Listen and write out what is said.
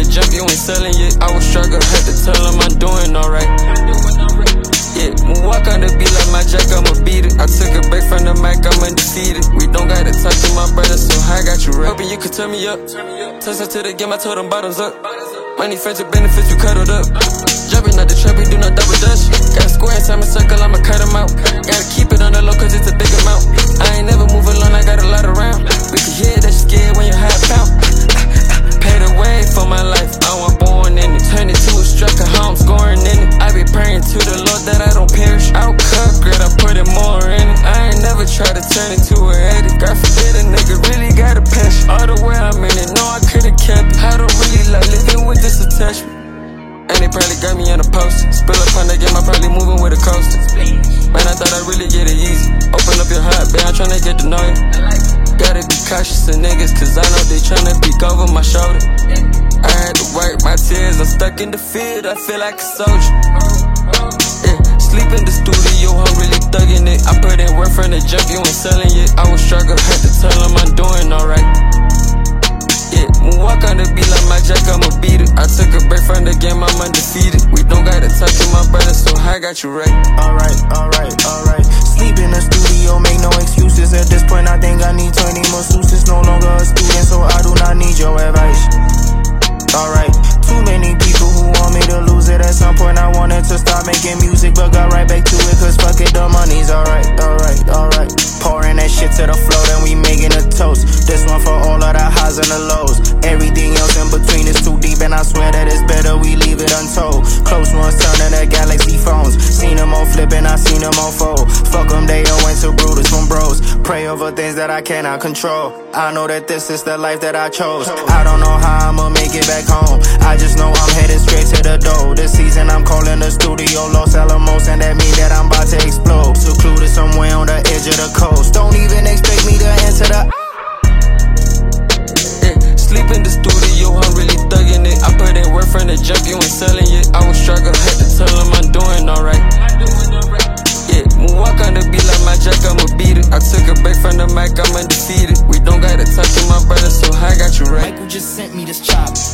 the jump, you ain't selling yet. I was struggling, had to tell him I'm doing alright. Yeah, walk on the beat like my jack, I'ma beat it. I took a break from the mic, I'm undefeated. We don't gotta talk to my brother, so I got you right. Hoping you could turn me up. Touch to the game, I told them bottoms up. Money, friends, with benefits, you cuddled up. Jumping out the trap, we do no double dutch. Got a square in time and circle, I'ma cut them out. Gotta keep it on the low, cause it's a big amount. I ain't never move alone, I got a lot around. We can hear that you scared when you high pound. Paid the way for my life, I was born in it. Turn it to a striker, how I'm scoring in it. I be praying to the Lord that I don't perish. Out cut, grit, I put it more in it. I ain't never tried to turn it to a edit. God forbid a nigga really got a passion. All the way I'm in it, no I could've kept it. I don't really like living with this attachment. And they probably got me on the poster. Spill up on the game, I probably moving with a coaster. Man, I thought I'd really get it easy. Open up your heart, babe, I'm tryna get to know you. Gotta be cautious of niggas, cause I know they tryna peek over my shoulder. I had to wipe my tears, I'm stuck in the field, I feel like a soldier. Yeah, sleep in the studio, I'm really thugging it. I put in work from the jump, you ain't selling yet. I was struggling, had to tell him I'm doing alright. Yeah, walk on the beat like my jack, I'ma beat it. I took a break from the game, I'm undefeated. We don't gotta talk to my brother, so I got you right. Alright. Sleep in the studio, make no excuses. At this point, I think I need 20 more suits. No longer a student, so I do not need your advice. Alright, too many people who want me to lose it. At some point I wanted to start making music, but got right back to it, cause fuck it, the money's alright. Pouring that shit to the floor, then we making a toast. This one for all of the highs and the lows. Everything else in between is too deep, and I swear that it's better we leave it untold. Close ones turning to Galaxy phones. Seen them all flipping, I seen them all fold. Fuck them, they all went to Brutus from bros. Pray over things that I cannot control. I know that this is the life that I chose. I don't know how I'ma make it back home. I just know I'm headed straight to the door. This season I'm calling the studio Los Alamos, and that mean that I'm about to explode. Secluded somewhere on the edge of the coast. Don't even expect me to answer the Sleep in the studio, I'm really thugging it. I put in work from the jump, you ain't selling yet. I was struggling, had to tell him I'm doing alright. Yeah, walk on the beat like my jack, I'ma beat it. I took a break from the mic, I'm undefeated. We don't gotta talk to my brother, so I got you right. Michael just sent me this chop.